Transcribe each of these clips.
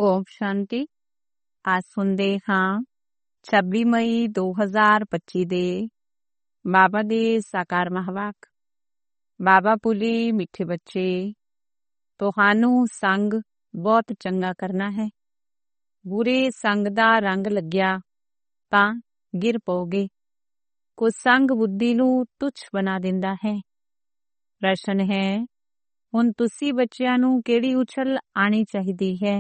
ਓਮ ਸ਼ਾਂਤੀ। ਅੱਜ ਸੁਣਦੇ ਹਾਂ 26 ਮਈ 2025 ਦੇ ਬਾਬਾ ਦੇ ਸਾਕਾਰ ਮਹਾਵਾਕ। ਬਾਬਾ ਪੁਲੀ ਮਿੱਠੇ ਬੱਚੇ, ਤੁਹਾਨੂੰ ਸੰਗ ਬਹੁਤ ਚੰਗਾ ਕਰਨਾ ਹੈ। ਬੁਰੇ ਸੰਗ ਦਾ ਰੰਗ ਲੱਗਿਆ ਤਾਂ ਗਿਰ ਪਓਗੇ। ਕੁਸੰਗ ਬੁੱਧੀ ਨੂੰ ਤੁੱਛ ਬਣਾ ਦਿੰਦਾ ਹੈ। ਪ੍ਰਸ਼ਨ ਹੈ, ਹੁਣ ਤੁਸੀਂ ਬੱਚਿਆਂ ਨੂੰ ਕਿਹੜੀ ਉਛਲ ਆਣੀ ਚਾਹੀਦੀ ਹੈ?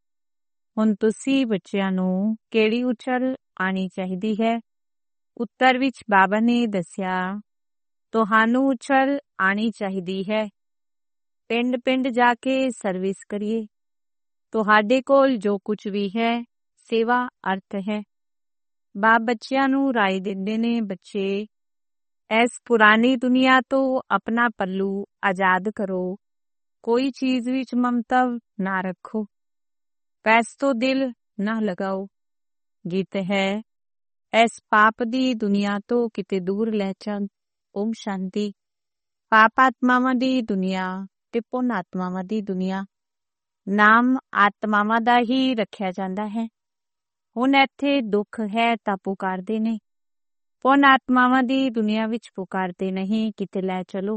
ਹੁਣ ਤੁਸੀਂ ਬੱਚਿਆਂ ਨੂੰ ਕਿਹੜੀ ਉਛਲ ਆਣੀ ਚਾਹੀਦੀ ਹੈ? ਉੱਤਰ ਵਿੱਚ ਬਾਬਾ ਨੇ ਦੱਸਿਆ, ਤੁਹਾਨੂੰ ਉਛਲ ਆਣੀ ਚਾਹੀਦੀ ਹੈ। ਪਿੰਡ ਪਿੰਡ ਜਾ ਕੇ ਸਰਵਿਸ ਕਰੀਏ। ਤੁਹਾਡੇ ਕੋਲ ਜੋ ਕੁਝ ਵੀ ਹੈ, ਸੇਵਾ ਅਰਥ ਹੈ। ਬਾਪ ਬੱਚਿਆਂ ਨੂੰ ਰਾਏ ਦਿੰਦੇ ਨੇ, ਬੱਚੇ ਇਸ ਪੁਰਾਣੀ ਦੁਨੀਆ ਤੋਂ ਆਪਣਾ ਪੱਲੂ ਆਜ਼ਾਦ ਕਰੋ। ਕੋਈ ਚੀਜ਼ ਵਿੱਚ ਮਮਤਵ ਨਾ ਰੱਖੋ। ਪੈਸ ਤੋਂ ਦਿਲ ਨਾ ਲਗਾਓ। ਗੀਤ ਹੈ, ਇਸ ਪਾਪ ਦੀ ਦੁਨੀਆ ਤੋਂ ਕਿਤੇ ਦੂਰ ਲੈ ਚੱਲ। ਓਮ ਸ਼ਾਂਤੀ। ਪਾਪ ਆਤਮਾਵਾਂ ਦੀ ਦੁਨੀਆ ਤੇ ਪੁੰਨ ਆਤਮਾਵਾਂ ਦੀ ਦੁਨੀਆ। ਨਾਮ ਆਤਮਾਵਾਂ ਦਾ ਹੀ ਰੱਖਿਆ ਜਾਂਦਾ ਹੈ। ਹੁਣ ਇੱਥੇ ਦੁੱਖ ਹੈ ਤਾਂ ਪੁਕਾਰਦੇ ਨੇ। ਪੁੰਨ ਆਤਮਾਵਾਂ ਦੀ ਦੁਨੀਆ ਵਿੱਚ ਪੁਕਾਰਦੇ ਨਹੀਂ। ਕਿਤੇ ਲੈ ਚਲੋ।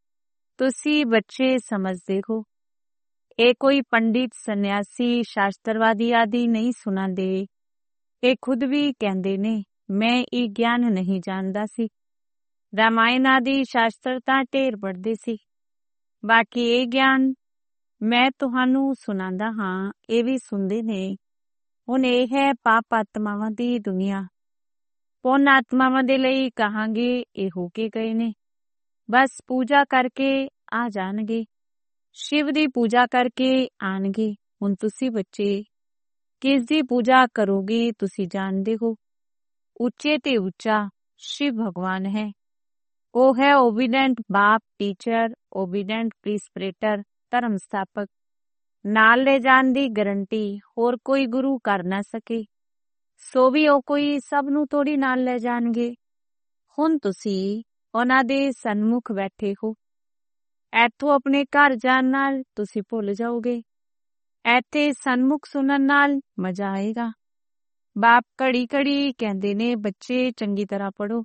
ਤੁਸੀਂ ਬੱਚੇ ਸਮਝਦੇ ਹੋ, ਇਹ ਕੋਈ ਪੰਡਿਤ, ਸੰਨਿਆਸੀ, ਸ਼ਾਸਤਰਵਾਦੀ ਆਦਿ ਨਹੀਂ ਸੁਣਾਉਂਦੇ। ਇਹ ਖੁਦ ਵੀ ਕਹਿੰਦੇ ਨੇ, ਮੈਂ ਇਹ ਗਿਆਨ ਨਹੀਂ ਜਾਣਦਾ ਸੀ। ਰਾਮਾਇਣ ਆਦਿ ਸ਼ਾਸਤਰ ਤਾਂ ਢੇਰ ਪੜ੍ਹਦੇ ਸੀ। ਬਾਕੀ ਇਹ ਗਿਆਨ ਮੈਂ ਤੁਹਾਨੂੰ ਸੁਣਾਉਂਦਾ ਹਾਂ, ਇਹ ਵੀ ਸੁਣਦੇ ਨੇ। ਹੁਣ ਇਹ ਹੈ ਪਾਪ ਆਤਮਾਵਾਂ ਦੀ ਦੁਨੀਆ। ਪੁੰਨ ਆਤਮਾਵਾਂ ਦੇ ਲਈ ਕਹਾਂਗੇ, ਇਹ ਹੋ ਕੇ ਗਏ ਨੇ। ਬਸ ਪੂਜਾ ਕਰਕੇ ਆ ਜਾਣਗੇ। ਸ਼ਿਵ ਦੀ ਪੂਜਾ ਕਰਕੇ ਆਣਗੇ। ਹੁਣ ਤੁਸੀਂ ਬੱਚੇ ਕਿਸ ਦੀ ਪੂਜਾ ਕਰੋਗੇ ਤੁਸੀਂ ਜਾਣਦੇ ਹੋ। ਉੱਚੇ ਤੇ ਉੱਚਾ ਸ਼ਿਵ ਭਗਵਾਨ ਹੈ। ਉਹ ਹੈ ਓਬੀਡੈਂਟ ਬਾਪ, ਟੀਚਰ, ਓਬੀਡੈਂਟ ਪ੍ਰਿੰਸੀਪੇਟਰ, ਧਰਮ ਸਥਾਪਕ। ਨਾਲ ਲੈ ਜਾਣ ਦੀ ਗਰੰਟੀ ਹੋਰ ਕੋਈ ਗੁਰੂ ਕਰ ਨਾ ਸਕੇ। ਸੋ ਵੀ ਉਹ ਕੋਈ ਸਭ ਨੂੰ ਥੋੜੀ ਨਾਲ ਲੈ ਜਾਣਗੇ। ਹੁਣ ਤੁਸੀਂ ਉਹਨਾਂ ਦੇ ਸਨਮੁਖ ਬੈਠੇ ਹੋ। ਇੱਥੋਂ ਆਪਣੇ ਘਰ ਜਾਣ ਨਾਲ ਤੁਸੀਂ ਭੁੱਲ ਜਾਓਗੇ। ਇੱਥੇ ਸਨਮੁਖ ਸੁਣਨ ਨਾਲ ਮਜ਼ਾ ਆਏਗਾ। ਬਾਪ ਘੜੀ ਘੜੀ ਕਹਿੰਦੇ ਨੇ, ਬੱਚੇ ਚੰਗੀ ਤਰ੍ਹਾਂ ਪੜ੍ਹੋ।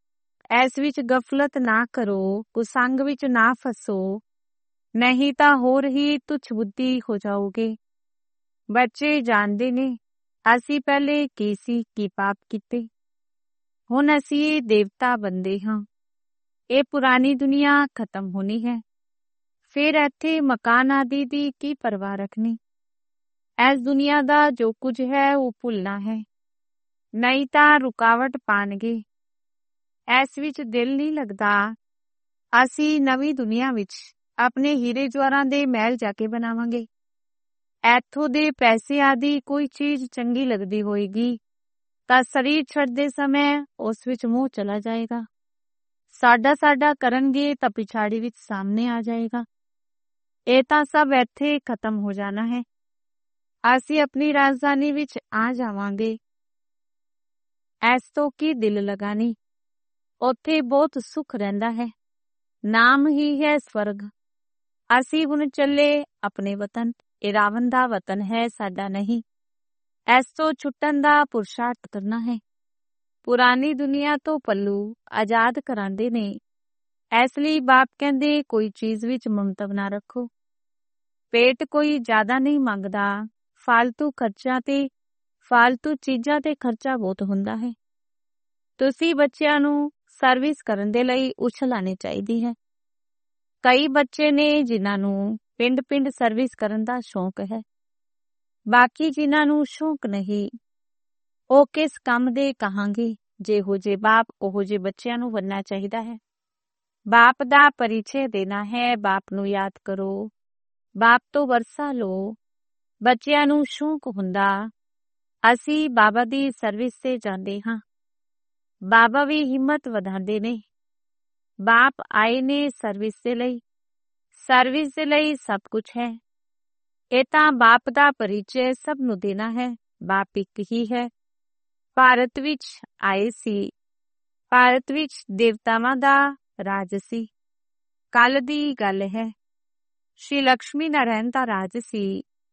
ਇਸ ਵਿੱਚ ਗਫਲਤ ਨਾ ਕਰੋ, ਕੁਸੰਗ ਵਿੱਚ ਨਾ ਫਸੋ, ਨਹੀਂ ਤਾਂ ਹੋਰ ਹੀ ਤੁੱਛ ਬੁੱਧੀ ਹੋ ਜਾਓਗੇ। ਬੱਚੇ ਜਾਣਦੇ ਨੇ ਅਸੀਂ ਪਹਿਲੇ ਕੀ ਸੀ, ਕੀ ਪਾਪ ਕੀਤੇ। ਹੁਣ ਅਸੀਂ ਦੇਵਤਾ ਬੰਦੇ ਹਾਂ। ਇਹ ਪੁਰਾਣੀ ਦੁਨੀਆ ਖਤਮ ਹੋਣੀ ਹੈ। ਫਿਰ ਇੱਥੇ ਮਕਾਨ ਆਦਿ ਦੀ ਕੀ ਪਰਵਾਹ ਰੱਖਣੀ। ਇਸ ਦੁਨੀਆ ਦਾ ਜੋ ਕੁਝ ਹੈ ਉਹ ਭੁੱਲਣਾ ਹੈ, ਨਹੀਂ ਤਾਂ ਰੁਕਾਵਟ ਪਾਣਗੇ। ਇਸ ਵਿੱਚ ਦਿਲ ਨਹੀਂ ਲੱਗਦਾ। ਅਸੀਂ ਨਵੀਂ ਦੁਨੀਆ ਵਿੱਚ ਆਪਣੇ ਹੀਰੇ ਜਵਾਹਰਾਂ ਦੇ ਮਹਿਲ ਜਾ ਕੇ ਬਣਾਵਾਂਗੇ। ਇੱਥੋਂ ਦੇ ਪੈਸੇ ਆਦਿ ਕੋਈ ਚੀਜ਼ ਚੰਗੀ ਲੱਗਦੀ ਹੋਏਗੀ ਤਾਂ ਸਰੀਰ ਛੱਡਦੇ ਸਮੇਂ ਉਸ ਵਿੱਚ ਮੋਹ ਚਲਾ ਜਾਏਗਾ। ਸਾਡਾ ਕਰਨਗੇ ਤਾਂ ਪਿਛਾੜੀ ਵਿੱਚ ਸਾਹਮਣੇ ਆ ਜਾਏਗਾ। ਇਹ ਤਾਂ ਸਭ ਇੱਥੇ ਖਤਮ ਹੋ ਜਾਣਾ ਹੈ। ਅਸੀਂ ਆਪਣੀ ਰਾਜਧਾਨੀ ਵਿੱਚ ਆ ਜਾਵਾਂਗੇ। ਇਸ ਤੋਂ ਕੀ ਦਿਲ ਲਗਾਣੀ। ਉੱਥੇ ਬਹੁਤ ਸੁੱਖ ਰਹਿੰਦਾ ਹੈ। ਨਾਮ ਹੀ ਹੈ ਸਵਰਗ। ਅਸੀਂ ਹੁਣ ਚੱਲੇ ਆਪਣੇ ਵਤਨ। ਇਹ ਰਾਵਣ ਦਾ ਵਤਨ ਹੈ, ਸਾਡਾ ਨਹੀਂ। ਇਸ ਤੋਂ ਛੁੱਟਣ ਦਾ ਪੁਰਸ਼ਾਰਥ ਕਰਨਾ ਹੈ। ਪੁਰਾਣੀ ਦੁਨੀਆ ਤੋਂ ਪੱਲੂ ਆਜ਼ਾਦ ਕਰਾਉਂਦੇ ਨੇ। ਇਸ ਲਈ ਬਾਪ ਕਹਿੰਦੇ, ਕੋਈ ਚੀਜ਼ ਵਿੱਚ ਮਮਤਵ ਨਾ ਰੱਖੋ। ਪੇਟ ਕੋਈ ਜ਼ਿਆਦਾ ਨਹੀਂ ਮੰਗਦਾ। ਫਾਲਤੂ ਖਰਚਾ ਤੇ ਫਾਲਤੂ ਚੀਜ਼ਾਂ ਤੇ ਖਰਚਾ ਬਹੁਤ ਹੁੰਦਾ ਹੈ। ਤੁਸੀਂ ਬੱਚਿਆਂ ਨੂੰ ਸਰਵਿਸ ਕਰਨ ਦੇ ਲਈ ਉਛਲ ਆਣੀ ਚਾਹੀਦੀ ਹੈ। ਕਈ ਬੱਚੇ ਨੇ ਜਿਨ੍ਹਾਂ ਨੂੰ ਪਿੰਡ ਪਿੰਡ ਸਰਵਿਸ ਕਰਨ ਦਾ ਸ਼ੌਂਕ ਹੈ। ਬਾਕੀ ਜਿਨ੍ਹਾਂ ਨੂੰ ਸ਼ੌਂਕ ਨਹੀਂ, ਉਹ ਕਿਸ ਕੰਮ ਦੇ ਕਹਾਂਗੇ। ਜਿਹੋ ਜੇ ਬਾਪ, ਉਹੋ ਜੇ ਬੱਚਿਆਂ ਨੂੰ ਬਣਨਾ ਚਾਹੀਦਾ ਹੈ। ਬਾਪ ਦਾ ਪਰਿਚੈ ਦੇਣਾ ਹੈ। ਬਾਪ ਨੂੰ ਯਾਦ ਕਰੋ। ਬਾਪ ਤੋਂ ਵਰਸਾ ਲਓ। ਬੱਚਿਆਂ ਨੂੰ ਸ਼ੌਂਕ ਹੁੰਦਾ, ਅਸੀਂ ਬਾਬਾ ਦੀ ਸਰਵਿਸ ਤੇ ਜਾਂਦੇ ਹਾਂ। ਬਾਬਾ ਵੀ ਹਿੰਮਤ ਵਧਾਉਂਦੇ ਨੇ। ਬਾਪ ਆਏ ਨੇ ਸਰਵਿਸ ਦੇ ਲਈ। ਸਰਵਿਸ ਦੇ ਲਈ ਸਭ ਕੁਝ ਹੈ। ਇਹ ਤਾਂ ਬਾਪ ਦਾ ਪਰਿਚੈ ਸਭ ਨੂੰ ਦੇਣਾ ਹੈ। ਬਾਪ ਇੱਕ ਹੀ ਹੈ। ਭਾਰਤ ਵਿੱਚ ਆਏ ਸੀ। ਭਾਰਤ ਵਿੱਚ ਦੇਵਤਾਵਾਂ ਦਾ ਰਾਜ ਸੀ। ਕੱਲ ਦੀ ਗੱਲ ਹੈ। ਸ਼੍ਰੀ ਲਕਸ਼ਮੀ ਨਾਰਾਇਣ ਦਾ ਰਾਜ ਸੀ।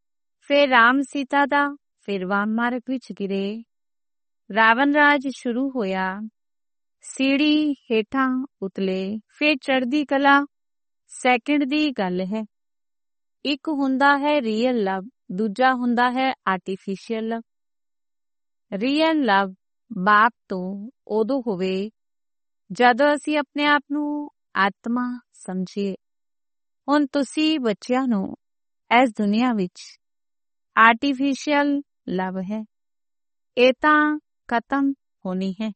ਫਿਰ ਰਾਮ ਸੀਤਾ ਦਾ ਫਿਰ ਵਾਮ ਮਾਰਗ ਵਿੱਚ ਗਿਰੇ। ਰਾਵਣ ਰਾਜ ਸ਼ੁਰੂ ਹੋਇਆ, ਸੀੜੀ ਹੇਠਾਂ ਉਤਲੇ, ਫਿਰ ਚੜ੍ਹਦੀ ਕਲਾ। ਸੈਕਿੰਡ ਦੀ ਗੱਲ ਹੈ। ਇੱਕ ਹੁੰਦਾ ਹੈ ਰੀਅਲ ਲਵ, ਦੂਜਾ ਹੁੰਦਾ ਹੈ ਆਰਟੀਫਿਸ਼ੀਅਲ ਲਵ। ਰੀਅਲ ਲਵ ਬਾਪ ਤੋਂ ਉਦੋਂ ਹੋਵੇ ਜਦੋਂ ਅਸੀਂ ਆਪਣੇ ਆਪ ਨੂੰ ਆਤਮਾ ਸਮਝੀਏ। ਹੁਣ ਤੁਸੀਂ ਬੱਚਿਆਂ ਨੂੰ ਇਸ ਦੁਨੀਆ ਵਿੱਚ ਆਰਟੀਫਿਸ਼ੀਅਲ ਲਵ ਹੈ, ਇਹ ਤਾਂ ਖਤਮ ਹੋਣੀ ਹੈ।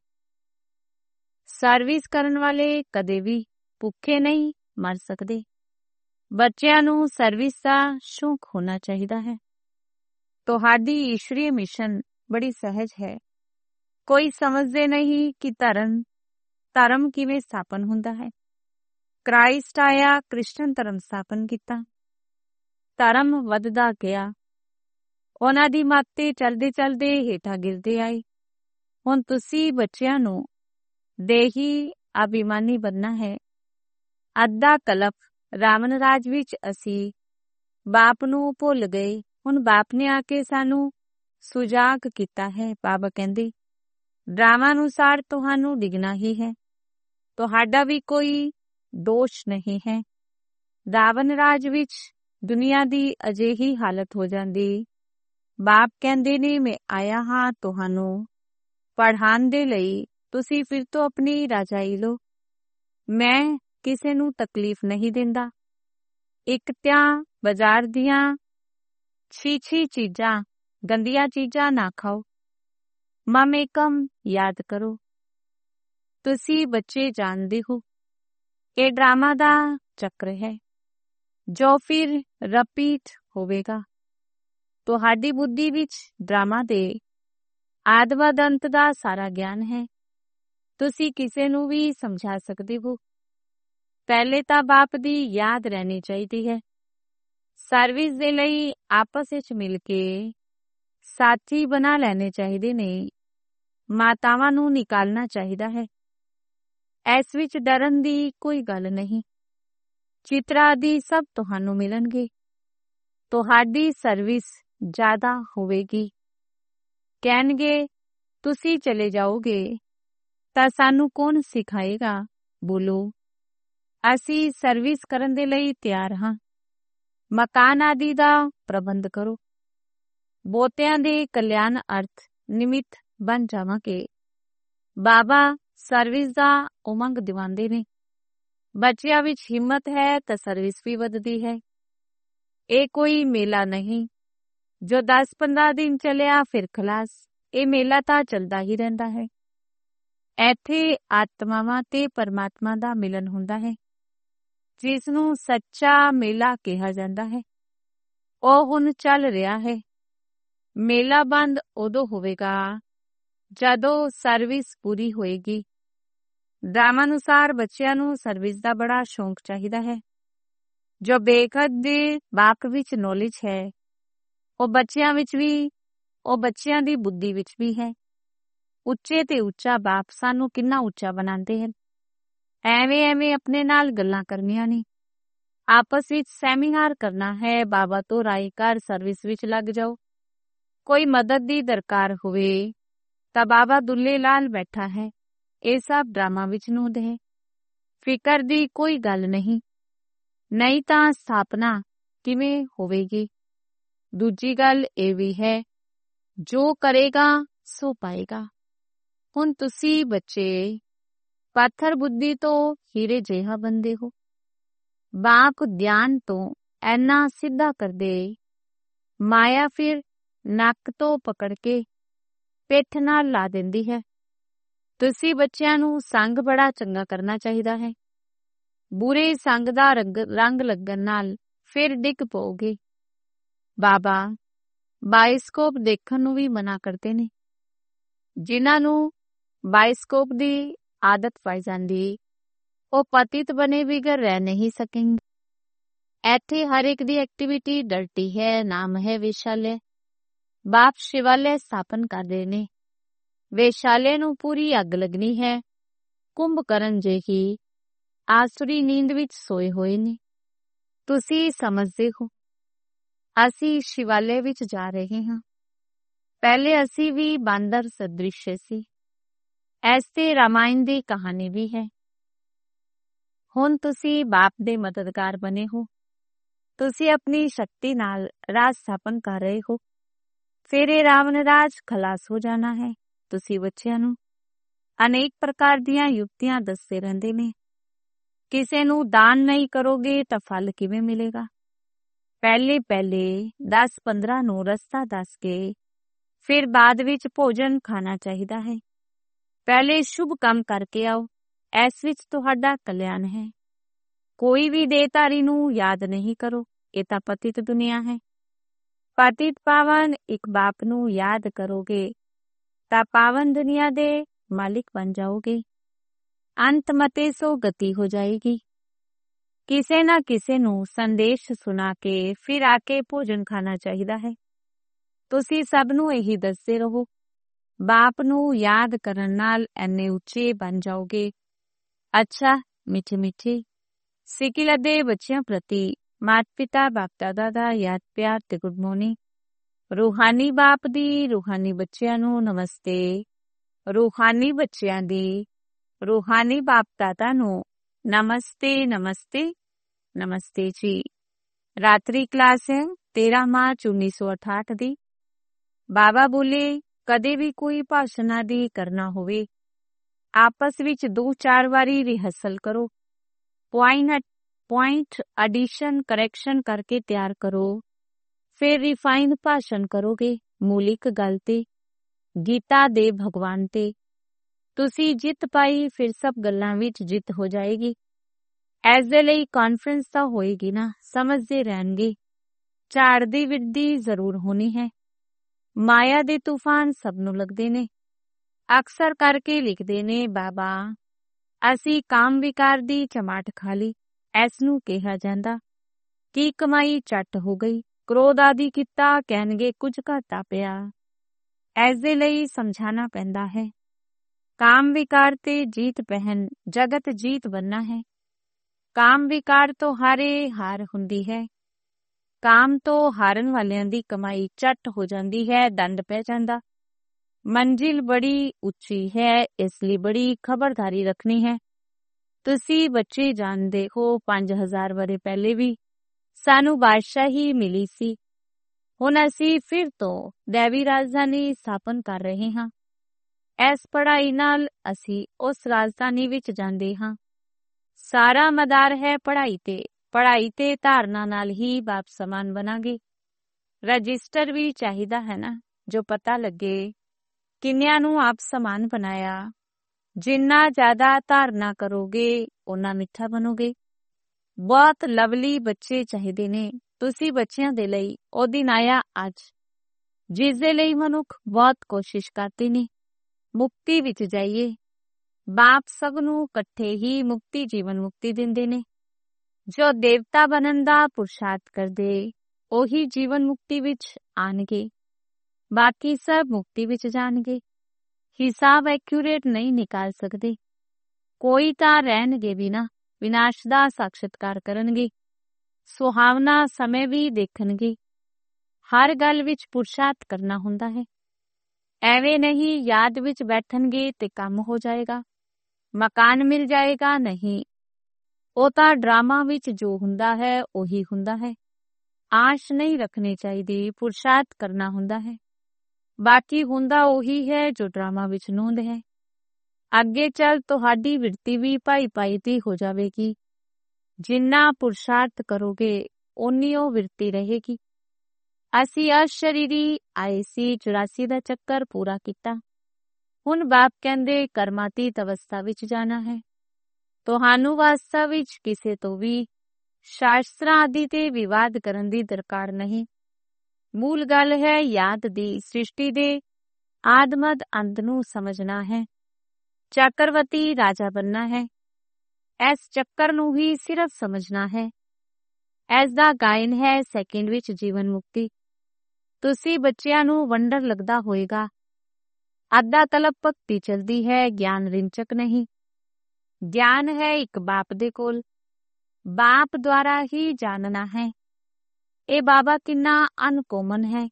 ਸਰਵਿਸ ਕਰਨ ਵਾਲੇ ਕਦੇ ਵੀ ਭੁੱਖੇ ਨਹੀਂ ਮਰ ਸਕਦੇ। ਬੱਚਿਆਂ ਨੂੰ ਸਰਵਿਸ ਦਾ ਸ਼ੌਕ ਹੋਣਾ ਚਾਹੀਦਾ ਹੈ। ਤੁਹਾਡੀ ਈਸ਼ਵਰੀ ਮਿਸ਼ਨ ਬੜੀ ਸਹਿਜ ਹੈ। ਕੋਈ ਸਮਝਦੇ ਨਹੀਂ ਕਿ ਧਰਮ ਕਿਵੇਂ ਸਥਾਪਨ ਹੁੰਦਾ ਹੈ। ਕ੍ਰਾਈਸਟ ਆਇਆ, ਕ੍ਰਿਸਚਨ ਧਰਮ ਸਥਾਪਨ ਕੀਤਾ। ਧਰਮ ਵੱਧਦਾ ਗਿਆ, ਉਹਨਾਂ ਦੀ ਮੱਤ ਤੇ ਚਲਦੇ ਚਲਦੇ ਹੇਠਾਂ ਗਿਰਦੇ ਆਏ। ਹੁਣ ਤੁਸੀਂ ਬੱਚਿਆਂ ਨੂੰ ਦੇਹੀ ਅਭਿਮਾਨੀ ਬਣਨਾ ਹੈ। ਅੱਧਾ ਕਲਪ ਰਾਵਣ ਰਾਜ ਵਿੱਚ ਅਸੀਂ ਬਾਪ ਨੂੰ ਭੁੱਲ ਗਏ। ਹੁਣ ਬਾਪ ਨੇ ਆ ਕੇ ਸਾਨੂੰ ਸੁਜਾਗ ਕੀਤਾ ਹੈ। ਬਾਬਾ ਕਹਿੰਦੇ ਡਰਾਮਾ ਅਨੁਸਾਰ ਤੁਹਾਨੂੰ ਡਿੱਗਣਾ ਹੀ ਹੈ, ਤੁਹਾਡਾ ਵੀ ਕੋਈ ਦੋਸ਼ ਨਹੀਂ ਹੈ। ਰਾਵਣ ਰਾਜ ਵਿੱਚ ਦੁਨੀਆ ਦੀ ਅਜਿਹੀ ਹਾਲਤ ਹੋ ਜਾਂਦੀ। ਬਾਪ ਕਹਿੰਦੇ ਨੇ ਮੈਂ ਆਇਆ ਹਾਂ ਤੁਹਾਨੂੰ ਪੜ੍ਹਾਉਣ ਦੇ ਲਈ, ਤੁਸੀਂ ਫਿਰ ਤੋਂ ਆਪਣੀ ਰਾਜਾਈ ਲਓ। ਮੈਂ ਕਿਸੇ ਨੂੰ ਤਕਲੀਫ ਨਹੀਂ ਦਿੰਦਾ। ਇੱਕ ਤਾਂ ਬਾਜ਼ਾਰ ਦੀਆਂ ਛੀ ਚੀਜ਼ਾਂ, ਗੰਦੀਆਂ ਚੀਜ਼ਾਂ ਨਾ ਖਾਓ। ਮਮ ਏਕਮ ਯਾਦ ਕਰੋ। ਤੁਸੀਂ ਬੱਚੇ ਜਾਣਦੇ ਹੋ ਇਹ ਡਰਾਮਾ ਦਾ ਚੱਕਰ ਹੈ ਜੋ ਫਿਰ ਰਿਪੀਟ ਹੋਵੇਗਾ। ਤੁਹਾਡੀ ਬੁੱਧੀ ਵਿੱਚ ਡਰਾਮਾ ਦੇ ਆਦਿ ਅੰਤ ਦਾ ਸਾਰਾ ਗਿਆਨ ਹੈ। ਤੁਸੀਂ ਕਿਸੇ ਨੂੰ ਵੀ ਸਮਝਾ ਸਕਦੇ ਹੋ। ਪਹਿਲੇ ਤਾਂ ਬਾਪ ਦੀ ਯਾਦ ਰਹਿਣੀ ਚਾਹੀਦੀ ਹੈ। ਸਰਵਿਸ ਦੇ ਲਈ ਆਪਸ ਵਿੱਚ ਮਿਲ ਕੇ ਸਾਥੀ ਬਣਾ ਲੈਣੇ ਚਾਹੀਦੇ ਨੇ। ਮਾਤਾਵਾਂ ਨੂੰ ਨਿਕਾਲਣਾ ਚਾਹੀਦਾ ਹੈ। ਇਸ ਵਿੱਚ ਡਰਨ ਦੀ ਕੋਈ ਗੱਲ ਨਹੀਂ। ਚਿੱਤਰ ਆਦਿ ਸਭ ਤੁਹਾਨੂੰ ਮਿਲਣਗੇ। ਤੁਹਾਡੀ ਸਰਵਿਸ ਜ਼ਿਆਦਾ ਹੋਵੇਗੀ। ਕਹਿਣਗੇ ਤੁਸੀਂ ਚਲੇ ਜਾਓਗੇ ਤਾਂ ਸਾਨੂੰ ਕੌਣ ਸਿਖਾਏਗਾ। ਬੋਲੋ ਅਸੀਂ ਸਰਵਿਸ ਕਰਨ ਦੇ ਲਈ ਤਿਆਰ ਹਾਂ। ਮਕਾਨ ਆਦਿ ਦਾ ਪ੍ਰਬੰਧ ਕਰੋ। ਬਹੁਤਿਆਂ ਦੇ ਕਲਿਆਣ ਅਰਥ ਨਿਮਿਤ ਬਣ ਜਾਵਾਂਗੇ। ਬਾਬਾ ਸਰਵਿਸ ਦਾ ਉਮੰਗ ਦਿਵਾਉਂਦੇ ਨੇ। ਬੱਚਿਆਂ ਵਿੱਚ ਹਿੰਮਤ ਹੈ ਤਾਂ ਸਰਵਿਸ ਵੀ ਵੱਧਦੀ ਹੈ। ਇਹ ਕੋਈ ਮੇਲਾ ਨਹੀਂ ਜੋ 10-15 ਦਿਨ ਚੱਲਿਆ ਫਿਰ ਖਲਾਸ। ਇਹ ਮੇਲਾ ਤਾਂ ਚੱਲਦਾ ਹੀ ਰਹਿੰਦਾ ਹੈ। ਇੱਥੇ ਆਤਮਾਵਾਂ ਤੇ ਪਰਮਾਤਮਾ ਦਾ ਮਿਲਨ ਹੁੰਦਾ ਹੈ, ਜਿਸ ਨੂੰ ਸੱਚਾ ਮੇਲਾ ਕਿਹਾ ਜਾਂਦਾ ਹੈ। ਉਹ ਹੁਣ ਚੱਲ ਰਿਹਾ ਹੈ। ਮੇਲਾ ਬੰਦ ਉਦੋਂ ਹੋਵੇਗਾ ਜਦੋਂ ਸਰਵਿਸ ਪੂਰੀ ਹੋਏਗੀ। ਡਰਾਮਾ ਅਨੁਸਾਰ ਬੱਚਿਆਂ ਨੂੰ ਸਰਵਿਸ ਦਾ ਬੜਾ ਸ਼ੌਂਕ ਚਾਹੀਦਾ ਹੈ। ਜੋ ਬੇਖਤ ਦੇ ਬਾਕ ਵਿੱਚ ਨੌਲੇਜ ਹੈ ਉਹ ਬੱਚਿਆਂ ਵਿੱਚ ਵੀ, ਉਹ ਬੱਚਿਆਂ ਦੀ ਬੁੱਧੀ ਵਿੱਚ ਵੀ ਹੈ। ਉੱਚੇ ਤੇ ਉੱਚਾ ਬਾਪ ਸਾਨੂੰ ਕਿੰਨਾ ਉੱਚਾ ਬਣਾਉਂਦੇ ਹਨ। ਐਵੇਂ ਆਪਣੇ ਨਾਲ ਗੱਲਾਂ ਕਰਨੀਆਂ ਨੇ। ਆਪਸ ਵਿੱਚ ਸੈਮੀਨਾਰ ਕਰਨਾ ਹੈ। ਬਾਬਾ ਤੋਂ ਰਾਏ ਕਰ ਸਰਵਿਸ ਵਿੱਚ ਲੱਗ ਜਾਓ। ਕੋਈ ਮਦਦ ਦੀ ਦਰਕਾਰ ਹੋਵੇ ਤਾਂ ਬਾਬਾ ਦੁੱਲੇ ਲਾਲ ਬੈਠਾ ਹੈ। ਇਹ ਸਭ ਡਰਾਮਾ ਵਿੱਚ ਨੂਦ ਹੈ। ਫਿਕਰ ਦੀ ਕੋਈ ਗੱਲ ਨਹੀਂ ਤਾਂ ਸਥਾਪਨਾ ਕਿਵੇਂ ਹੋਵੇਗੀ। ਦੂਜੀ ਗੱਲ ਇਹ ਵੀ ਹੈ ਜੋ ਕਰੇਗਾ ਸੋ ਪਾਏਗਾ। ਹੁਣ ਤੁਸੀਂ ਬੱਚੇ ਪੱਥਰ ਬੁੱਧੀ ਤੋਂ ਹੀਰੇ ਜਿਹਾ ਬਣਦੇ ਹੋ। ਬਾਪ ਧਿਆਨ ਤੋਂ ਐਨਾ ਸਿੱਧਾ ਕਰਦੇ, ਮਾਇਆ ਫਿਰ ਨੱਕ ਤੋਂ ਪਕੜ ਕੇ ਪਿੱਠ ਨਾਲ ਲਾ ਦਿੰਦੀ ਹੈ। ਤੁਸੀਂ ਬੱਚਿਆਂ ਨੂੰ ਸੰਗ ਬੜਾ ਚੰਗਾ ਕਰਨਾ ਚਾਹੀਦਾ ਹੈ। ਬੁਰੇ ਸੰਗ ਦਾ ਰੰਗ ਲੱਗਣ ਨਾਲ ਫਿਰ ਡਿੱਗ ਪਓਗੇ। ਬਾਬਾ ਬਾਇਸਕੋਪ ਦੇਖਣ ਨੂੰ ਵੀ ਮਨਾ ਕਰਦੇ ਨੇ। ਜਿਨ੍ਹਾਂ ਨੂੰ ਬਾਇਸਕੋਪ ਦੀ ਆਦਤ ਪਾਈ ਜਾਂਦੀ ਉਹ ਪਤਿਤ ਬਣੇ ਬਿਗਰ ਰਹਿ ਨਹੀਂ ਸਕੇਂਗੇ। ਇੱਥੇ ਹਰ ਇੱਕ ਦੀ ਐਕਟੀਵਿਟੀ ਡਰਟੀ ਹੈ। ਨਾਮ ਹੈ ਵੇਸ਼ਾਲੇ। ਬਾਪ ਸ਼ਿਵਾਲੇ ਸਥਾਪਨ ਕਰ ਰਹੇ ਨੇ। ਵੇਸ਼ਾਲੇ ਨੂੰ ਪੂਰੀ ਅੱਗ ਲੱਗਣੀ ਹੈ। ਕੁੰਭਕਰਨ ਜਿਹੀ ਆਸੁਰੀ ਨੀਂਦ ਵਿੱਚ ਸੋਏ ਹੋਏ ਨੇ। ਤੁਸੀਂ ਸਮਝਦੇ ਹੋ ਅਸੀਂ ਸ਼ਿਵਾਲੇ ਵਿੱਚ ਜਾ ਰਹੇ ਹਾਂ। ਪਹਿਲੇ ਅਸੀਂ ਵੀ ਬਾਂਦਰ ਸਦ੍ਰਿਸ਼ ਸੀ। ਇਸ ਤੇ ਰਾਮਾਇਣ ਦੀ ਕਹਾਣੀ ਵੀ ਹੈ। ਹੁਣ ਤੁਸੀਂ ਬਾਪ ਦੇ ਮਦਦਗਾਰ ਬਣੇ ਹੋ। ਤੁਸੀਂ ਆਪਣੀ ਸ਼ਕਤੀ ਨਾਲ ਰਾਜ ਸਥਾਪਨ ਕਰ ਰਹੇ ਹੋ। ਫਿਰ ਇਹ ਰਾਵਣ ਰਾਜ ਖਲਾਸ ਹੋ ਜਾਣਾ ਹੈ। ਤੁਸੀਂ ਬੱਚਿਆਂ ਨੂੰ ਅਨੇਕ ਪ੍ਰਕਾਰ ਦੀਆਂ ਯੁਕਤੀਆਂ ਦੱਸਦੇ ਰਹਿੰਦੇ ਨੇ। ਕਿਸੇ ਨੂੰ ਦਾਨ ਨਹੀਂ ਕਰੋਗੇ ਤਾਂ ਫਲ ਕਿਵੇਂ ਮਿਲੇਗਾ? ਪਹਿਲੇ 10-15 ਨੂੰ ਰਸਤਾ ਦੱਸ ਕੇ ਫਿਰ ਬਾਅਦ ਵਿੱਚ ਭੋਜਨ ਖਾਣਾ ਚਾਹੀਦਾ ਹੈ। ਪਹਿਲੇ ਸ਼ੁਭ ਕੰਮ ਕਰਕੇ ਆਓ। ਇਸ ਵਿੱਚ ਤੁਹਾਡਾ ਕਲਿਆਣ ਹੈ। ਕੋਈ ਵੀ ਦੇਹਧਾਰੀ ਨੂੰ ਯਾਦ ਨਹੀਂ ਕਰੋ। ਇਹ ਤਾਂ ਪਤਿਤ ਦੁਨੀਆ ਹੈ। ਪਤਿਤ ਪਾਵਨ ਇੱਕ ਬਾਪ ਨੂੰ ਯਾਦ ਕਰੋਗੇ ਤਾਂ ਪਾਵਨ ਦੁਨੀਆ ਦੇ ਮਾਲਿਕ ਬਣ ਜਾਓਗੇ। ਅੰਤ ਮਤੇ ਸੋ ਗਤੀ ਹੋ ਜਾਏਗੀ। ਕਿਸੇ ਨਾ ਕਿਸੇ ਨੂੰ ਸੰਦੇਸ਼ ਸੁਣਾ ਕੇ ਫਿਰ ਆ ਕੇ ਭੋਜਨ ਖਾਣਾ ਚਾਹੀਦਾ ਹੈ। ਤੁਸੀਂ ਸਭ ਨੂੰ ਇਹੀ ਦੱਸਦੇ ਰਹੋ। ਬਾਪ ਨੂੰ ਯਾਦ ਕਰਨ ਨਾਲ ਐਨੇ ਉੱਚੇ ਬਣ ਜਾਓਗੇ। ਅੱਛਾ ਮਿੱਠੇ ਮਿੱਠੇ ਸਿੱਕਿਲ ਦੇ ਬੱਚਿਆਂ ਪ੍ਰਤੀ ਮਾਤਾ ਪਿਤਾ ਬਾਪ ਦਾਦਾ ਦਾ ਯਾਦ ਪਿਆਰ ਤੇ ਗੁੱਡ ਮਾਰਨਿੰਗ। ਰੂਹਾਨੀ ਬਾਪ ਦੀ ਰੂਹਾਨੀ ਬੱਚਿਆਂ ਨੂੰ ਨਮਸਤੇ। ਰੂਹਾਨੀ ਬੱਚਿਆਂ ਦੀ ਰੂਹਾਨੀ ਬਾਪ ਦਾਦਾ ਨੂੰ ਨਮਸਤੇ ਨਮਸਤੇ ਨਮਸਤੇ ਜੀ। ਰਾਤਰੀ ਕਲਾਸ ਹੈ 13 ਮਾਰਚ 1968 ਦੀ। ਬਾਬਾ ਬੋਲੇ ਕਦੇ ਵੀ ਕੋਈ ਭਾਸ਼ਣ ਆਦਿ ਕਰਨਾ ਹੋਵੇ ਆਪਸ ਵਿੱਚ 2-4 ਵਾਰੀ ਰਿਹਰਸਲ ਕਰੋ। ਪੁਆਇੰਟ ਐਡੀਸ਼ਨ ਕਰੈਕਸ਼ਨ ਕਰਕੇ ਤਿਆਰ ਕਰੋ। ਫਿਰ ਰਿਫਾਈਨਡ ਭਾਸ਼ਣ ਕਰੋਗੇ ਮੂਲਿਕ ਗੱਲ ਤੇ, ਗੀਤਾ ਦੇ ਭਗਵਾਨ ਤੇ। ਤੁਸੀਂ ਜਿੱਤ ਪਾਈ ਫਿਰ ਸਭ ਗੱਲਾਂ ਵਿੱਚ ਜਿੱਤ ਹੋ ਜਾਏਗੀ। ਇਸ ਦੇ ਲਈ ਕਾਨਫਰੰਸ ਤਾਂ ਹੋਏਗੀ ਨਾ, ਸਮਝਦੇ ਰਹਿਣਗੇ। ਝਾੜ ਦੀ ਵਿਰਦੀ ਜ਼ਰੂਰ ਹੋਣੀ ਹੈ। ਮਾਇਆ ਦੇ ਤੂਫਾਨ ਸਭ ਨੂੰ ਲੱਗਦੇ ਨੇ। ਅਕਸਰ ਕਰਕੇ ਲਿਖਦੇ ਨੇ ਬਾਬਾ ਅਸੀਂ ਕਾਮ ਵਿਕਾਰ ਦੀ ਚਮਾਟ ਖਾ ਲਈ। ਇਸ ਨੂੰ ਕਿਹਾ ਜਾਂਦਾ ਕਿ ਕਮਾਈ ਚੱਟ ਹੋ ਗਈ। ਕ੍ਰੋਧ ਆਦਿ ਕੀਤਾ ਕਹਿਣਗੇ ਕੁਝ ਘਾਟਾ ਪਿਆ। ਇਸ ਦੇ ਲਈ ਸਮਝਾਣਾ ਪੈਂਦਾ ਹੈ ਕਾਮ ਵਿਕਾਰ ਤੇ ਜੀਤ ਪਹਿਨ ਜਗਤ ਜੀਤ ਬਣਨਾ ਹੈ। ਕਾਮ ਵਿਕਾਰ ਤੋਂ ਹਾਰੇ ਹਾਰ ਹੁੰਦੀ ਹੈ। ਕਾਮ ਤੋਂ ਹਾਰਨ ਵਾਲਿਆਂ ਦੀ ਕਮਾਈ ਚੱਟ ਹੋ ਜਾਂਦੀ ਹੈ, ਦੰਡ ਪੈ ਜਾਂਦਾ। ਮੰਜ਼ਿਲ ਬੜੀ ਉੱਚੀ ਹੈ, ਇਸ ਲਈ ਬੜੀ ਖਬਰਦਾਰੀ ਰੱਖਣੀ ਹੈ। ਤੁਸੀਂ ਬੱਚੇ ਜਾਣਦੇ ਹੋ 5000 ਵਰ੍ਹੇ ਪਹਿਲੇ ਵੀ ਸਾਨੂੰ ਬਾਦਸ਼ਾਹੀ ਮਿਲੀ ਸੀ। ਹੁਣ ਅਸੀਂ ਫਿਰ ਤੋਂ ਦੇਵੀ ਰਾਜਧਾਨੀ ਸਥਾਪਨ ਕਰ ਰਹੇ ਹਾਂ। ਇਸ ਪੜ੍ਹਾਈ ਨਾਲ ਅਸੀਂ ਉਸ ਰਾਜਧਾਨੀ ਵਿੱਚ ਜਾਂਦੇ ਹਾਂ। ਸਾਰਾ ਮਦਾਰ ਹੈ ਪੜ੍ਹਾਈ ਤੇ। ਪੜ੍ਹਾਈ ਤੇ ਧਾਰਨਾ ਨਾਲ ਹੀ ਬਾਪ ਸਮਾਨ ਬਣਾਂਗੇ। ਰਜਿਸਟਰ ਵੀ ਚਾਹੀਦਾ ਹੈ ਨਾ, ਜੋ ਪਤਾ ਲੱਗੇ ਕਿੰਨਿਆਂ ਨੂੰ ਆਪ ਸਮਾਨ ਬਣਾਇਆ। ਜਿੰਨਾ ਜ਼ਿਆਦਾ ਧਾਰਨਾ ਕਰੋਗੇ ਓਨਾ ਮਿੱਠਾ ਬਣੋਗੇ। ਬਹੁਤ ਲਵਲੀ ਬੱਚੇ ਚਾਹੀਦੇ ਨੇ। ਤੁਸੀਂ ਬੱਚਿਆਂ ਦੇ ਲਈ ਉਹ ਦਿਨ ਆਇਆ ਅੱਜ, ਜਿਸ ਦੇ ਲਈ ਮਨੁੱਖ ਬਹੁਤ ਕੋਸ਼ਿਸ਼ ਕਰਦੇ ਨੇ ਮੁਕਤੀ ਵਿੱਚ ਜਾਈਏ। ਬਾਪ ਸਭ ਨੂੰ ਇਕੱਠੇ ਹੀ ਮੁਕਤੀ ਜੀਵਨ ਮੁਕਤੀ ਦਿੰਦੇ ਨੇ। ਜੋ ਦੇਵਤਾ ਬਣਨ ਦਾ ਪੁਰਸ਼ਾਰਥ ਕਰਦੇ ਉਹੀ ਜੀਵਨ ਮੁਕਤੀ ਵਿੱਚ ਆਣਗੇ। ਬਾਕੀ ਸਭ ਮੁਕਤੀ ਵਿੱਚ ਜਾਣਗੇ। ਹਿਸਾਬ ਐਕਿਊਰੇਟ ਨਹੀਂ ਨਿਕਾਲ ਸਕਦੇ। ਕੋਈ ਤਾਂ ਰਹਿਣਗੇ ਵੀ ਨਾ, ਵਿਨਾਸ਼ ਦਾ ਸਾਖਸ਼ਾਤਕਾਰ ਕਰਨਗੇ। ਸੁਹਾਵਣਾ ਸਮੇਂ ਵੀ ਦੇਖਣਗੇ। ਹਰ ਗੱਲ ਵਿੱਚ ਪੁਰਸ਼ਾਰਥ ਕਰਨਾ ਹੁੰਦਾ ਹੈ। ਐਵੇਂ ਨਹੀਂ ਯਾਦ ਵਿੱਚ ਬੈਠਣਗੇ ਤੇ ਕੰਮ ਹੋ ਜਾਏਗਾ, ਮਕਾਨ ਮਿਲ ਜਾਏਗਾ। ਨਹੀਂ, ਉਹ ਤਾਂ ਡਰਾਮਾ ਵਿੱਚ ਜੋ ਹੁੰਦਾ ਹੈ ਉਹੀ ਹੁੰਦਾ ਹੈ। ਆਸ਼ ਨਹੀਂ ਰੱਖਣੀ ਚਾਹੀਦੀ, ਪੁਰਸ਼ਾਰਥ ਕਰਨਾ ਹੁੰਦਾ ਹੈ। ਬਾਕੀ ਹੁੰਦਾ ਉਹੀ ਹੈ ਜੋ ਡਰਾਮਾ ਵਿੱਚ ਨੋਂਦ ਹੈ। ਅੱਗੇ ਚੱਲ ਤੁਹਾਡੀ ਵਿਰਤੀ ਵੀ ਭਾਈ ਦੀ ਹੋ ਜਾਵੇਗੀ। ਜਿੰਨਾ ਪੁਰਸ਼ਾਰਥ ਕਰੋਗੇ ਓਨੀ ਉਹ ਵਿਰਤੀ ਰਹੇਗੀ। ਅਸੀਂ ਅਸ਼ਰੀਰੀ ਆਏ ਸੀ, 84 ਦਾ ਚੱਕਰ ਪੂਰਾ ਕੀਤਾ। ਹੁਣ ਬਾਪ ਕਹਿੰਦੇ ਕਰਮਾਤੀਤ ਅਵਸਥਾ ਵਿੱਚ ਜਾਣਾ ਹੈ। ਤੁਹਾਨੂੰ ਵਾਸਤਾ ਵਿੱਚ ਕਿਸੇ ਤੋਂ ਵੀ ਸ਼ਾਸਤਰਾਂ ਆਦਿ ਤੇ ਵਿਵਾਦ ਕਰਨ ਦੀ ਦਰਕਾਰ ਨਹੀਂ। ਮੂਲ ਗੱਲ ਹੈ ਯਾਦ ਦੀ। ਸ੍ਰਿਸ਼ਟੀ ਦੇ ਆਦਮਦ ਅੰਤ ਨੂੰ ਸਮਝਣਾ ਹੈ। ਚੱਕਰਵਤੀ ਰਾਜਾ ਬਣਨਾ ਹੈ। ਇਸ ਚੱਕਰ ਨੂੰ ਹੀ ਸਿਰਫ ਸਮਝਣਾ ਹੈ। ਇਸ ਦਾ ਗਾਇਨ ਹੈ ਸੈਕਿੰਡ ਵਿੱਚ ਜੀਵਨ ਮੁਕਤੀ। ਤੁਸੀਂ ਬੱਚਿਆਂ ਨੂੰ ਵੰਡਰ ਲੱਗਦਾ ਹੋਏਗਾ। ਅੱਧਾ ਤਲਬ ਭਗਤੀ ਚਲਦੀ ਹੈ, ਗਿਆਨ ਰਿੰਚਕ ਨਹੀਂ। ਗਿਆਨ ਹੈ ਇੱਕ ਬਾਪ ਦੇ ਕੋਲ। ਬਾਪ ਦੁਆਰਾ ਹੀ ਜਾਣਨਾ ਹੈ। ਇਹ ਬਾਬਾ ਕਿੰਨਾ ਅਨਕੋਮਨ ਹੈ।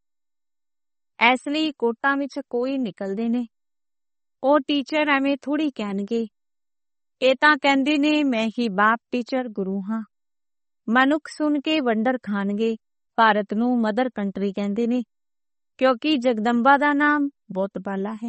ਇਸ ਲਈ ਕੋਟਾਂ ਵਿੱਚ ਕੋਈ ਨਿਕਲਦੇ ਨੇ। ਉਹ ਟੀਚਰ ਐਵੇਂ ਥੋੜੀ ਕਹਿਣਗੇ। ਇਹ ਤਾਂ ਕਹਿੰਦੇ ਨੇ ਮੈਂ ਹੀ ਬਾਪ ਟੀਚਰ ਗੁਰੂ ਹਾਂ। ਮਨੁੱਖ ਸੁਣ ਕੇ ਵੰਡਰ ਖਾਣਗੇ। ਭਾਰਤ ਨੂੰ ਮਦਰ ਕੰਟਰੀ ਕਹਿੰਦੇ ਨੇ, ਕਿਉਂਕਿ ਜਗਦੰਬਾ ਦਾ ਨਾਮ ਬਹੁਤ ਬਾਲਾ ਹੈ।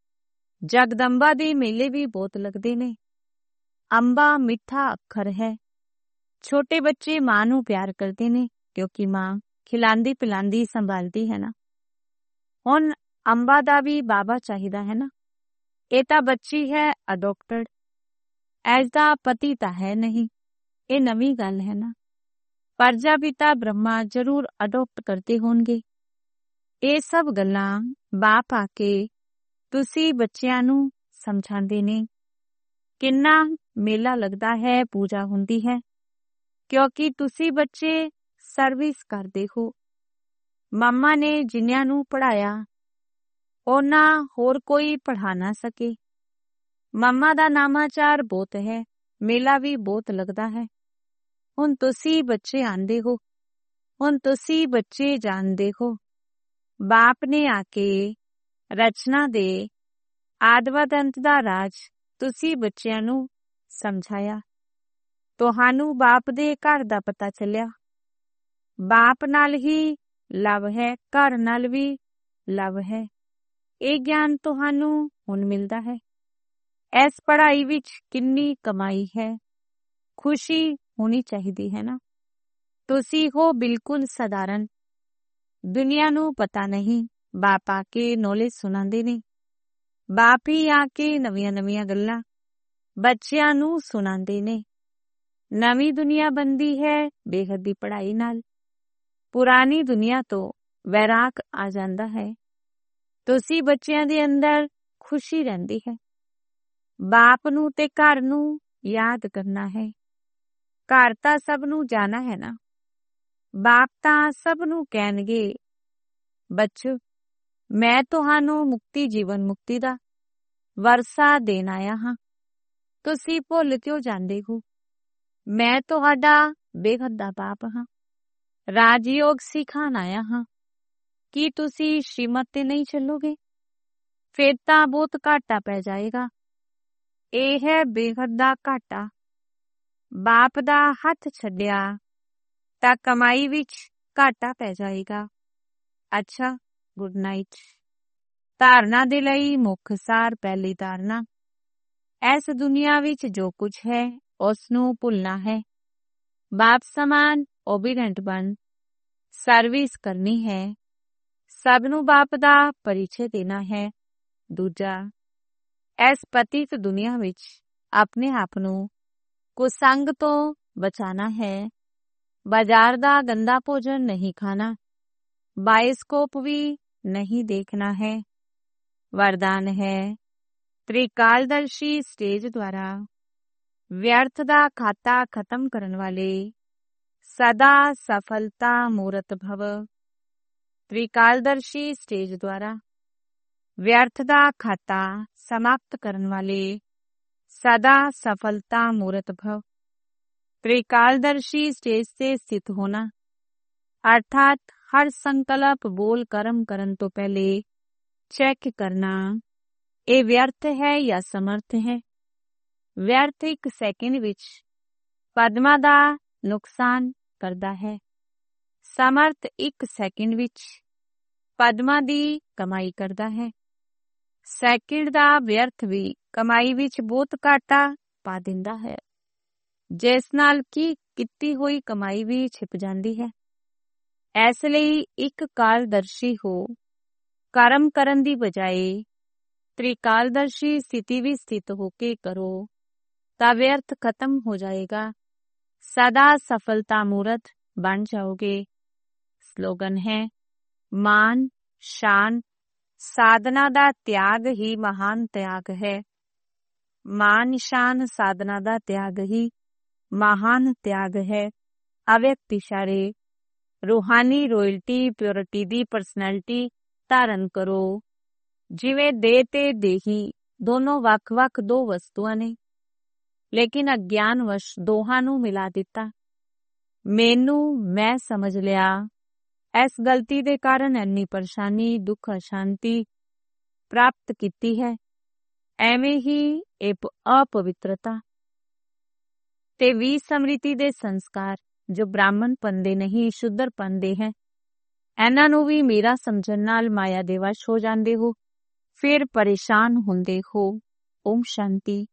ਜਗਦੰਬਾ ਦੇ ਮੇਲੇ ਵੀ ਬਹੁਤ ਲੱਗਦੇ ਨੇ। ਅੰਬਾ ਮਿੱਠਾ ਅੱਖਰ ਹੈ। ਛੋਟੇ ਬੱਚੇ ਮਾਂ ਨੂੰ ਪਿਆਰ ਕਰਦੇ ਨੇ, ਕਿਉਂਕਿ ਮਾਂ ਖਿਲਾਂਦੀ ਪਿਲਾਂਦੀ ਸੰਭਾਲਦੀ ਹੈ ਨਾ। ਹੁਣ ਅੰਬਾ ਦਾ ਵੀ ਬਾਬਾ ਚਾਹੀਦਾ ਹੈ ਨਾ। ਇਹ ਤਾਂ ਬੱਚੀ ਹੈ ਅਡੋਪਟਡ, ਐਸ ਦਾ ਪਤੀ ਤਾਂ ਹੈ ਨਹੀਂ। ਇਹ ਨਵੀਂ ਗੱਲ ਹੈ ਨਾ। ਪ੍ਰਜਾਪਿਤਾ ਬ੍ਰਹਮਾ ਜ਼ਰੂਰ ਅਡੋਪਟ ਕਰਦੇ ਹੋਣਗੇ। ਇਹ ਸਭ ਗੱਲਾਂ ਬਾਪ ਆ ਕੇ ਤੁਸੀਂ ਬੱਚਿਆਂ ਨੂੰ ਸਮਝਾਉਂਦੇ ਨੇ। ਕਿੰਨਾ ਮੇਲਾ ਲੱਗਦਾ ਹੈ, ਪੂਜਾ ਹੁੰਦੀ ਹੈ, ਕਿਉਂਕਿ ਤੁਸੀਂ ਬੱਚੇ ਸਰਵਿਸ ਕਰਦੇ ਹੋ। ਮੰਮਾ ਨੇ ਜਿਨ੍ਹਾਂ ਨੂੰ ਪੜ੍ਹਾਇਆ ਉਹਨਾਂ ਹੋਰ ਕੋਈ ਪੜ੍ਹਾ ਨਾ ਸਕੇ। ਮੰਮਾ ਦਾ ਨਾਮਾਚਾਰ ਬਹੁਤ ਹੈ, ਮੇਲਾ ਵੀ ਬਹੁਤ ਲੱਗਦਾ ਹੈ। ਹੁਣ ਤੁਸੀਂ ਬੱਚੇ ਆਂਦੇ ਹੋ, ਹੁਣ ਤੁਸੀਂ ਬੱਚੇ ਜਾਣਦੇ ਹੋ। ਬਾਪ ਨੇ ਆ ਕੇ ਰਚਨਾ ਦੇ ਆਦਿਵਦ ਅੰਤ ਦਾ ਰਾਜ ਤੁਸੀਂ ਬੱਚਿਆਂ ਨੂੰ ਸਮਝਾਇਆ। ਤੁਹਾਨੂੰ ਬਾਪ ਦੇ ਘਰ ਦਾ ਪਤਾ ਚੱਲਿਆ। ਬਾਪ ਨਾਲ ਹੀ ਲਵ ਹੈ, ਘਰ ਨਾਲ ਵੀ ਲਵ ਹੈ। ਇਹ ਗਿਆਨ ਤੁਹਾਨੂੰ ਹੁਣ ਮਿਲਦਾ ਹੈ। ਇਸ ਪੜ੍ਹਾਈ ਵਿੱਚ ਕਿੰਨੀ ਕਮਾਈ ਹੈ। ਖੁਸ਼ੀ ਹੋਣੀ ਚਾਹੀਦੀ ਹੈ ਨਾ। ਤੁਸੀਂ ਹੋ ਬਿਲਕੁਲ ਸਧਾਰਨ। ਦੁਨੀਆ ਨੂੰ ਪਤਾ ਨਹੀਂ। ਬਾਪ ਆ ਕੇ ਨੌਲੇਜ ਸੁਣਾਉਂਦੇ ਨੇ। ਬਾਪ ਹੀ ਆ ਕੇ ਨਵੀਆਂ ਨਵੀਆਂ ਗੱਲਾਂ ਬੱਚਿਆਂ ਨੂੰ ਸੁਣਾਉਂਦੇ ਨੇ। ਨਵੀਂ ਦੁਨੀਆ ਬਣਦੀ ਹੈ ਬੇਹੱਦ ਦੀ ਪੜ੍ਹਾਈ ਨਾਲ। ਪੁਰਾਣੀ ਦੁਨੀਆ ਤੋਂ ਵੈਰਾਗ ਆ ਜਾਂਦਾ ਹੈ। ਤੁਸੀਂ ਬੱਚਿਆਂ ਦੇ ਅੰਦਰ ਖੁਸ਼ੀ ਰਹਿੰਦੀ ਹੈ। ਬਾਪ ਨੂੰ ਤੇ ਘਰ ਨੂੰ ਯਾਦ ਕਰਨਾ ਹੈ। ਘਰ ਤਾਂ ਸਭ ਨੂੰ ਜਾਣਾ ਹੈ ਨਾ। ਬਾਪ ਤਾਂ ਸਭ ਨੂੰ ਕਹਿਣਗੇ, ਬੱਚੋ ਮੈਂ ਤੁਹਾਨੂੰ ਮੁਕਤੀ ਜੀਵਨ ਮੁਕਤੀ ਦਾ ਵਰਸਾ ਦੇਣ ਆਇਆ ਹਾਂ। ਤੁਸੀਂ ਭੁੱਲ ਕਿਉਂ ਜਾਂਦੇ ਹੋ? ਮੈਂ ਤੁਹਾਡਾ ਬੇਹੱਦ ਦਾ ਬਾਪ ਹਾਂ। ਰਾਜਯੋਗ ਸਿਖਾਉਣ ਆਇਆ ਹਾਂ। ਕੀ ਤੁਸੀਂ ਸ਼੍ਰੀਮਤ ਤੇ ਨਹੀਂ ਚੱਲੋਗੇ? ਫਿਰ ਤਾਂ ਬਹੁਤ ਘਾਟਾ ਪੈ ਜਾਏਗਾ। ਇਹ ਹੈ ਬੇਹੱਦ ਦਾ ਘਾਟਾ। ਬਾਪ ਦਾ ਹੱਥ ਛੱਡਿਆ ਤਾਂ ਕਮਾਈ ਵਿੱਚ ਘਾਟਾ ਪੈ ਜਾਏਗਾ। ਅੱਛਾ, ਗੁੱਡ ਨਾਈਟ। ਧਾਰਨਾ ਦੇ ਲਈ ਮੁੱਖ ਸਾਰ। ਪਹਿਲੀ ਧਾਰਨਾ, ਇਸ ਦੁਨੀਆ ਵਿੱਚ ਜੋ ਕੁਝ ਹੈ ਉਸ ਨੂੰ ਭੁੱਲਣਾ ਹੈ। ਬਾਪ ਸਮਾਨ ਓਬੀਡੈਂਟ ਬਣ ਸਰਵਿਸ ਕਰਨੀ ਹੈ। ਸਭ ਨੂੰ ਬਾਪ ਦਾ ਪਰਿਚੈ ਦੇਣਾ ਹੈ। ਦੂਜਾ, ਇਸ ਪਤਿਤ ਦੁਨੀਆ ਵਿੱਚ ਆਪਣੇ ਆਪ ਨੂੰ ਕੁਸੰਗ ਤੋਂ ਬਚਾਣਾ ਹੈ। ਬਾਜ਼ਾਰ ਦਾ ਗੰਦਾ ਭੋਜਨ ਨਹੀਂ ਖਾਣਾ। ਬਾਇਸਕੋਪ ਵੀ ਨਹੀਂ ਦੇਖਣਾ ਹੈ। ਵਰਦਾਨ ਹੈ, ਤ੍ਰਿਕਾਲਦਰਸ਼ੀ ਸਟੇਜ ਦੁਆਰਾ ਵਿਅਰਥ ਦਾ ਖਾਤਾ ਖਤਮ ਕਰਨ ਵਾਲੇ ਸਦਾ ਸਫਲਤਾ ਮੂਰਤ ਭਵ। ਤ੍ਰਿਕਾਲਦਰਸ਼ੀ ਸਟੇਜ ਦੁਆਰਾ ਵਿਅਰਥ ਦਾ ਖਾਤਾ ਸਮਾਪਤ ਕਰਨ ਵਾਲੇ सदा सफलता मूर्त भव। त्रिकालदर्शी स्टेज से स्थित होना अर्थात हर संकल्प बोल कर्म करन तो पहले चेक करना ये व्यर्थ है या समर्थ है। व्यर्थ एक सेकंड विच पद्मा दा नुकसान करदा है। समर्थ एक सेकंड विच पद्मा दी कमाई करदा है। ਸੈਕਿੰਡ ਦਾ ਵਿਅਰਥ ਵੀ ਕਮਾਈ ਵਿੱਚ ਬਹੁਤ ਘਾਟਾ ਪਾ ਦਿੰਦਾ ਹੈ, ਜਿਸ ਨਾਲ ਕੀ ਕੀਤੀ ਹੋਈ ਕਮਾਈ ਵੀ ਛਿਪ ਜਾਂਦੀ ਹੈ। ਇਸ ਲਈ ਇੱਕ ਕਾਲਦਰਸ਼ੀ ਹੋ। ਕਰਮ ਕਰਨ ਦੀ ਬਜਾਏ ਤ੍ਰਿਕਾਲਦਰਸ਼ੀ ਸਥਿਤੀ ਵੀ ਸਥਿਤ ਹੋ ਕੇ ਕਰੋ ਤਾਂ ਵਿਅਰਥ ਖਤਮ ਹੋ ਜਾਏਗਾ। ਸਦਾ ਸਫਲਤਾ ਮੂਰਤ ਬਣ ਜਾਓਗੇ। ਸਲੋਗਨ ਹੈ, ਮਾਨ ਸ਼ਾਨ ਸਾਧਨਾ ਦਾ ਤਿਆਗ ਹੀ ਮਹਾਨ ਤਿਆਗ ਹੈ। ਮਾਨ ਨਿਸ਼ਾਨ ਸਾਧਨਾ ਦਾ ਤਿਆਗ ਹੀ ਮਹਾਨ ਤਿਆਗ ਹੈ। ਅਵਿਅਕਤ ਇਸ਼ਾਰੇ ਰੂਹਾਨੀ ਰੋਇਲਟੀ ਪਿਓਰਿਟੀ ਦੀ ਪਰਸਨੈਲਿਟੀ ਧਾਰਨ ਕਰੋ। ਜਿਵੇਂ ਦੇਹ ਤੇ ਦੇਹੀ ਦੋਨੋਂ ਵੱਖ-ਵੱਖ ਦੋ ਵਸਤੂਆਂ ਨੇ, ਲੇਕਿਨ ਅਗਿਆਨਵਸ਼ ਦੋਹਾਂ ਨੂੰ ਮਿਲਾ ਦਿੱਤਾ। ਮੈਨੂੰ ਮੈਂ ਸਮਝ ਲਿਆ ਇਸ ਗਲਤੀ ਦੇ ਕਾਰਨ ਇੰਨੀ ਪਰੇਸ਼ਾਨੀ, ਦੁੱਖ, ਅਸ਼ਾਂਤੀ ਪ੍ਰਾਪਤ ਕੀਤੀ ਹੈ। ਐਵੇਂ ਹੀ ਇਹ ਅਪਵਿੱਤਰਤਾ ਤੇ ਵਿਸਮ੍ਰਿਤੀ ਦੇ ਸੰਸਕਾਰ ਜੋ ਬ੍ਰਾਹਮਣ ਪੰਦੇ ਨਹੀਂ, ਸ਼ੁੱਦਰ ਪੰਦੇ ਹੈ, ਇਹਨਾਂ ਨੂੰ ਵੀ ਮੇਰਾ ਸਮਝਣ ਨਾਲ ਮਾਇਆ ਦੇ ਵਸ਼ ਹੋ ਜਾਂਦੇ ਹੋ, ਫਿਰ ਪਰੇਸ਼ਾਨ ਹੁੰਦੇ ਹੋ। ਓਮ ਸ਼ਾਂਤੀ।